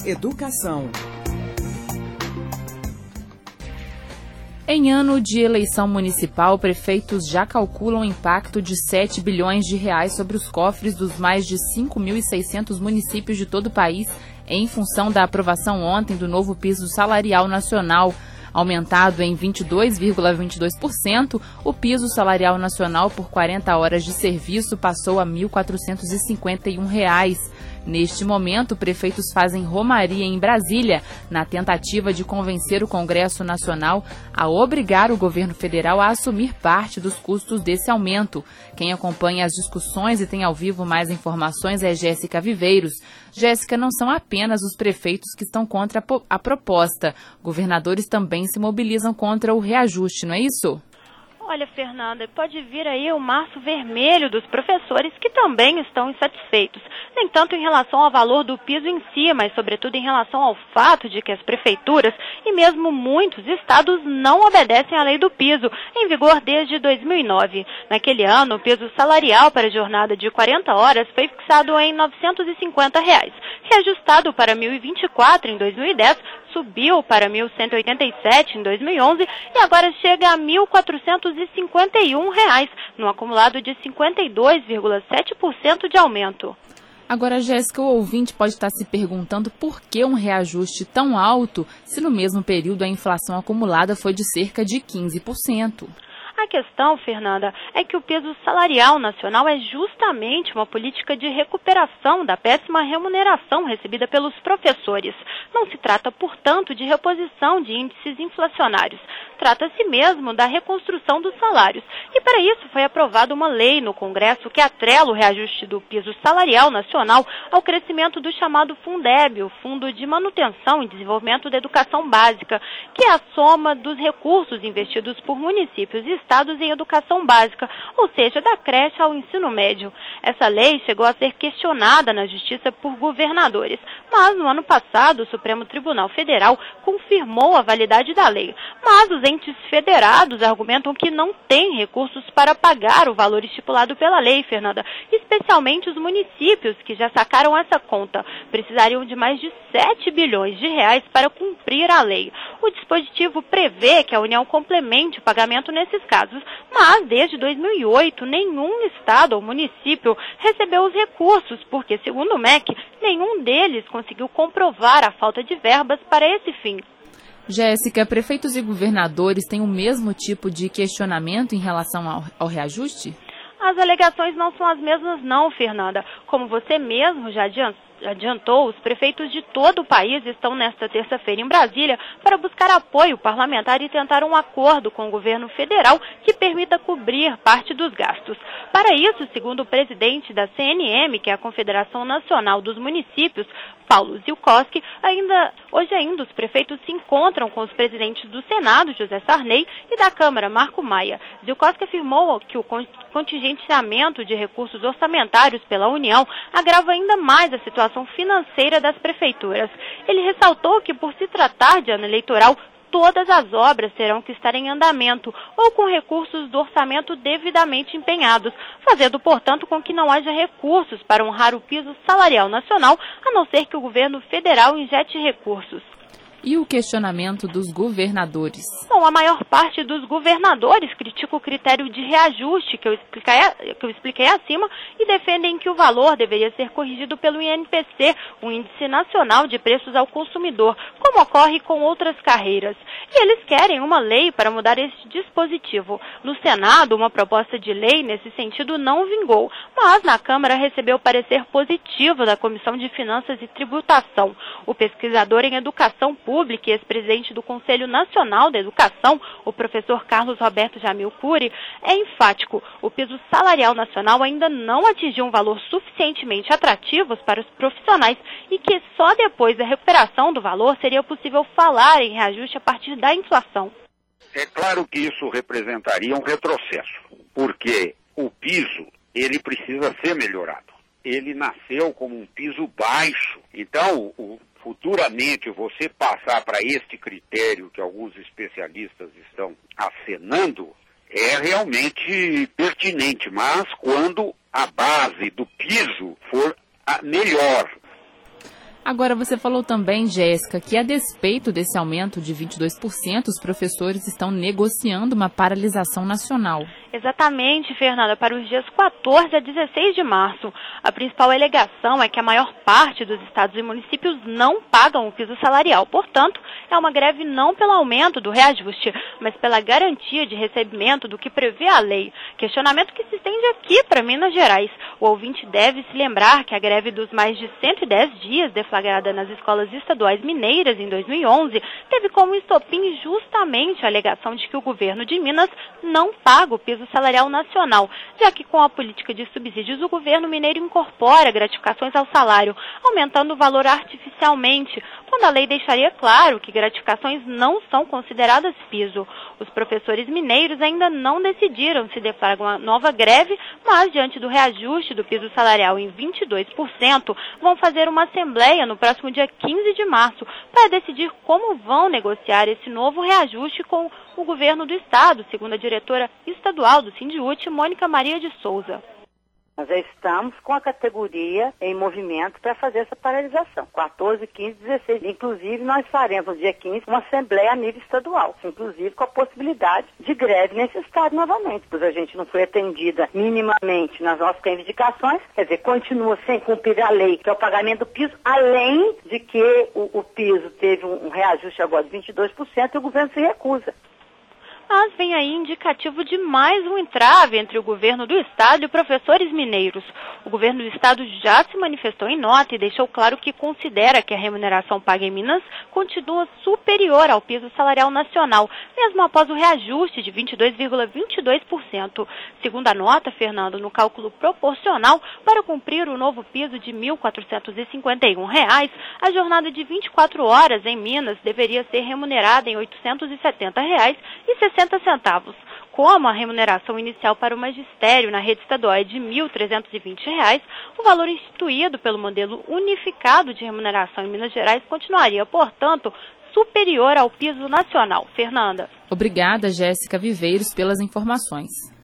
Educação. Em ano de eleição municipal, prefeitos já calculam o impacto de 7 bilhões de reais sobre os cofres dos mais de 5.600 municípios de todo o país, em função da aprovação ontem do novo piso salarial nacional. Aumentado em 22,22%, o piso salarial nacional por 40 horas de serviço passou a R$ 1.451. Neste momento, prefeitos fazem romaria em Brasília, na tentativa de convencer o Congresso Nacional a obrigar o governo federal a assumir parte dos custos desse aumento. Quem acompanha as discussões e tem ao vivo mais informações é Jéssica Viveiros. Jéssica, não são apenas os prefeitos que estão contra a proposta. Governadores também se mobilizam contra o reajuste, não é isso? Olha, Fernanda, pode vir aí o março vermelho dos professores que também estão insatisfeitos. Nem tanto em relação ao valor do piso em si, mas sobretudo em relação ao fato de que as prefeituras e mesmo muitos estados não obedecem à lei do piso, em vigor desde 2009. Naquele ano, o piso salarial para a jornada de 40 horas foi fixado em R$ 950, reajustado para 1.024 em 2010, subiu para 1.187 em 2011 e agora chega a R$ 1.451, no acumulado de 52,7% de aumento. Agora, Jéssica, o ouvinte pode estar se perguntando por que um reajuste tão alto se no mesmo período a inflação acumulada foi de cerca de 15%. A questão, Fernanda, é que o piso salarial nacional é justamente uma política de recuperação da péssima remuneração recebida pelos professores. Não se trata, portanto, de reposição de índices inflacionários. Trata-se mesmo da reconstrução dos salários. E para isso foi aprovada uma lei no Congresso que atrela o reajuste do piso salarial nacional ao crescimento do chamado Fundeb, o Fundo de Manutenção e Desenvolvimento da Educação Básica, que é a soma dos recursos investidos por municípios e estados em educação básica, ou seja, da creche ao ensino médio. Essa lei chegou a ser questionada na Justiça por governadores, mas no ano passado o Supremo Tribunal Federal confirmou a validade da lei. Mas os entes federados argumentam que não têm recursos para pagar o valor estipulado pela lei, Fernanda, especialmente os municípios que já sacaram essa conta. Precisariam de mais de 7 bilhões de reais para cumprir a lei. O dispositivo prevê que a União complemente o pagamento nesses casos, mas desde 2008 nenhum estado ou município recebeu os recursos, porque, segundo o MEC, nenhum deles conseguiu comprovar a falta de verbas para esse fim. Jéssica, prefeitos e governadores têm o mesmo tipo de questionamento em relação ao reajuste? As alegações não são as mesmas não, Fernanda. Como você mesmo já adiantou, os prefeitos de todo o país estão nesta terça-feira em Brasília para buscar apoio parlamentar e tentar um acordo com o governo federal que permita cobrir parte dos gastos. Para isso, segundo o presidente da CNM, que é a Confederação Nacional dos Municípios, Paulo Zielkowski, hoje ainda os prefeitos se encontram com os presidentes do Senado, José Sarney, e da Câmara, Marco Maia. Zielkowski afirmou que o contingenciamento de recursos orçamentários pela União agrava ainda mais a situação financeira das prefeituras. Ele ressaltou que, por se tratar de ano eleitoral, todas as obras terão que estar em andamento ou com recursos do orçamento devidamente empenhados, fazendo, portanto, com que não haja recursos para honrar o piso salarial nacional, a não ser que o governo federal injete recursos. E o questionamento dos governadores? Bom, a maior parte dos governadores critica o critério de reajuste que eu expliquei acima e defendem que o valor deveria ser corrigido pelo INPC, o Índice Nacional de Preços ao Consumidor, como ocorre com outras carreiras. E eles querem uma lei para mudar esse dispositivo. No Senado, uma proposta de lei nesse sentido não vingou, mas na Câmara recebeu parecer positivo da Comissão de Finanças e Tributação. O pesquisador em Educação Pública e ex-presidente do Conselho Nacional da Educação, o professor Carlos Roberto Jamil Cury, é enfático. O piso salarial nacional ainda não atingiu um valor suficientemente atrativo para os profissionais e que só depois da recuperação do valor seria possível falar em reajuste a partir da inflação. É claro que isso representaria um retrocesso, porque o piso, ele precisa ser melhorado. Ele nasceu como um piso baixo, então futuramente você passar para este critério que alguns especialistas estão acenando é realmente pertinente, mas quando a base do piso for a melhor. Agora, você falou também, Jéssica, que a despeito desse aumento de 22%, os professores estão negociando uma paralisação nacional. Exatamente, Fernanda, para os dias 14 a 16 de março. A principal alegação é que a maior parte dos estados e municípios não pagam o piso salarial. Portanto, é uma greve não pelo aumento do reajuste, mas pela garantia de recebimento do que prevê a lei. Questionamento que se estende aqui para Minas Gerais. O ouvinte deve se lembrar que a greve dos mais de 110 dias deflagrada nas escolas estaduais mineiras em 2011 teve como estopim justamente a alegação de que o governo de Minas não paga o piso salarial nacional, já que com a política de subsídios o governo mineiro incorpora gratificações ao salário, aumentando o valor artificialmente, quando a lei deixaria claro que gratificações não são consideradas piso. Os professores mineiros ainda não decidiram se deflagram uma nova greve, mas diante do reajuste do piso salarial em 22%, vão fazer uma assembleia no próximo dia 15 de março para decidir como vão negociar esse novo reajuste com o governo do estado, segundo a diretora estadual do Sindiúti, Mônica Maria de Souza. Nós já estamos com a categoria em movimento para fazer essa paralisação. 14, 15, 16. Inclusive, nós faremos no dia 15 uma assembleia a nível estadual, inclusive com a possibilidade de greve nesse estado novamente, pois a gente não foi atendida minimamente nas nossas reivindicações, quer dizer, continua sem cumprir a lei, que é o pagamento do piso, além de que o piso teve um reajuste agora de 22% e o governo se recusa. Mas vem aí indicativo de mais um entrave entre o governo do estado e professores mineiros. O governo do estado já se manifestou em nota e deixou claro que considera que a remuneração paga em Minas continua superior ao piso salarial nacional, mesmo após o reajuste de 22,22%. Segundo a nota, Fernando, no cálculo proporcional, para cumprir o novo piso de R$ 1.451, a jornada de 24 horas em Minas deveria ser remunerada em R$ 870,60. Como a remuneração inicial para o magistério na rede estadual é de R$ 1.320, o valor instituído pelo modelo unificado de remuneração em Minas Gerais continuaria, portanto, superior ao piso nacional. Fernanda. Obrigada, Jéssica Viveiros, pelas informações.